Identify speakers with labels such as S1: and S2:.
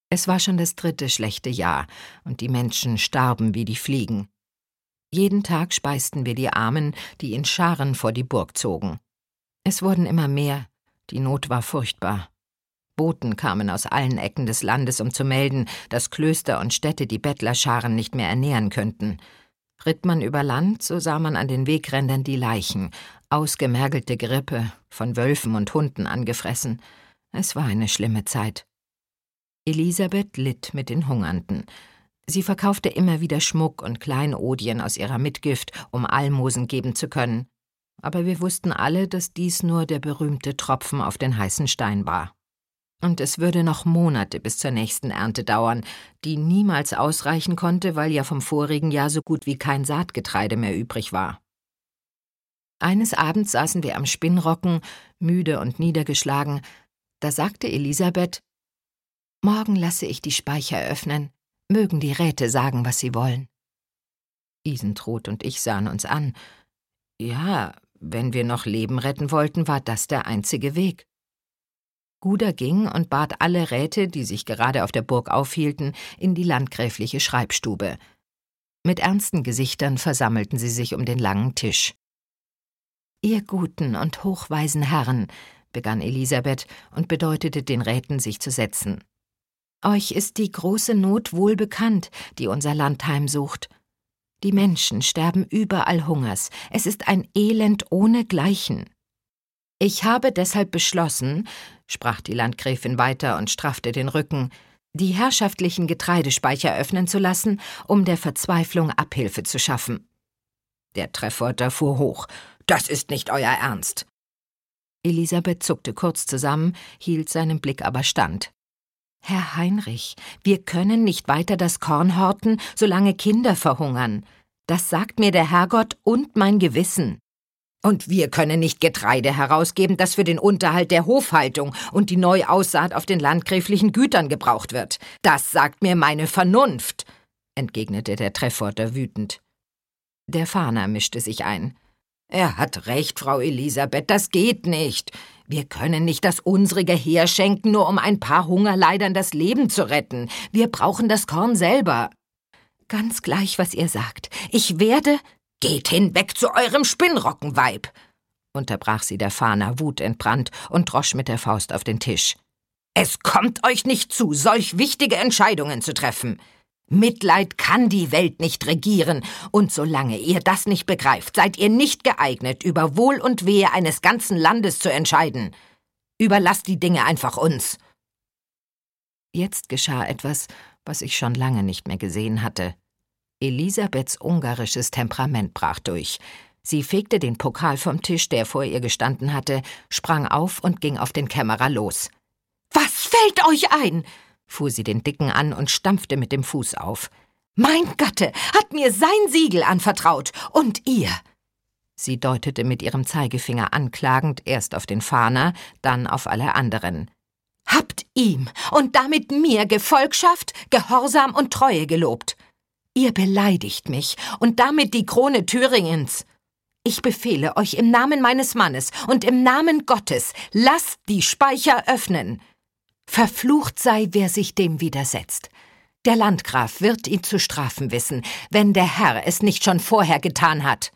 S1: Es war schon das 3. schlechte Jahr, und die Menschen starben wie die Fliegen. Jeden Tag speisten wir die Armen, die in Scharen vor die Burg zogen. Es wurden immer mehr, die Not war furchtbar. Boten kamen aus allen Ecken des Landes, um zu melden, dass Klöster und Städte die Bettlerscharen nicht mehr ernähren könnten. Ritt man über Land, so sah man an den Wegrändern die Leichen, ausgemergelte Gerippe, von Wölfen und Hunden angefressen. Es war eine schlimme Zeit. Elisabeth litt mit den Hungernden. Sie verkaufte immer wieder Schmuck und Kleinodien aus ihrer Mitgift, um Almosen geben zu können. Aber wir wussten alle, dass dies nur der berühmte Tropfen auf den heißen Stein war. Und es würde noch Monate bis zur nächsten Ernte dauern, die niemals ausreichen konnte, weil ja vom vorigen Jahr so gut wie kein Saatgetreide mehr übrig war. Eines Abends saßen wir am Spinnrocken, müde und niedergeschlagen. Da sagte Elisabeth: »Morgen lasse ich die Speicher öffnen. Mögen die Räte sagen, was sie wollen.« Isentrud und ich sahen uns an. Ja, wenn wir noch Leben retten wollten, war das der einzige Weg. Guder ging und bat alle Räte, die sich gerade auf der Burg aufhielten, in die landgräfliche Schreibstube. Mit ernsten Gesichtern versammelten sie sich um den langen Tisch. »Ihr guten und hochweisen Herren«, begann Elisabeth und bedeutete den Räten, sich zu setzen. »Euch ist die große Not wohl bekannt, die unser Land heimsucht. Die Menschen sterben überall Hungers. Es ist ein Elend ohnegleichen. Ich habe deshalb beschlossen«, sprach die Landgräfin weiter und straffte den Rücken, »die herrschaftlichen Getreidespeicher öffnen zu lassen, um der Verzweiflung Abhilfe zu schaffen.« Der Trefforter fuhr hoch. »Das ist nicht euer Ernst!« Elisabeth zuckte kurz zusammen, hielt seinen Blick aber stand. »Herr Heinrich, wir können nicht weiter das Korn horten, solange Kinder verhungern. Das sagt mir der Herrgott und mein Gewissen. Und wir können nicht Getreide herausgeben, das für den Unterhalt der Hofhaltung und die Neuaussaat auf den landgräflichen Gütern gebraucht wird. Das sagt mir meine Vernunft«, entgegnete der Trefforter wütend. Der Fahner mischte sich ein. »Er hat recht, Frau Elisabeth, das geht nicht. Wir können nicht das unsrige herschenken, nur um ein paar Hungerleidern das Leben zu retten. Wir brauchen das Korn selber.« »Ganz gleich, was ihr sagt. Ich werde...« »Geht hinweg zu eurem Spinnrockenweib«, unterbrach sie der Fahner wutentbrannt und drosch mit der Faust auf den Tisch. »Es kommt euch nicht zu, solch wichtige Entscheidungen zu treffen. Mitleid kann die Welt nicht regieren, und solange ihr das nicht begreift, seid ihr nicht geeignet, über Wohl und Wehe eines ganzen Landes zu entscheiden. Überlasst die Dinge einfach uns.« Jetzt geschah etwas, was ich schon lange nicht mehr gesehen hatte. Elisabeths ungarisches Temperament brach durch. Sie fegte den Pokal vom Tisch, der vor ihr gestanden hatte, sprang auf und ging auf den Kämmerer los. »Was fällt euch ein?« fuhr sie den Dicken an und stampfte mit dem Fuß auf. »Mein Gatte hat mir sein Siegel anvertraut, und ihr!« Sie deutete mit ihrem Zeigefinger anklagend erst auf den Fahner, dann auf alle anderen. »Habt ihm und damit mir Gefolgschaft, Gehorsam und Treue gelobt. Ihr beleidigt mich und damit die Krone Thüringens. Ich befehle euch im Namen meines Mannes und im Namen Gottes, lasst die Speicher öffnen. Verflucht sei, wer sich dem widersetzt. Der Landgraf wird ihn zu strafen wissen, wenn der Herr es nicht schon vorher getan hat.«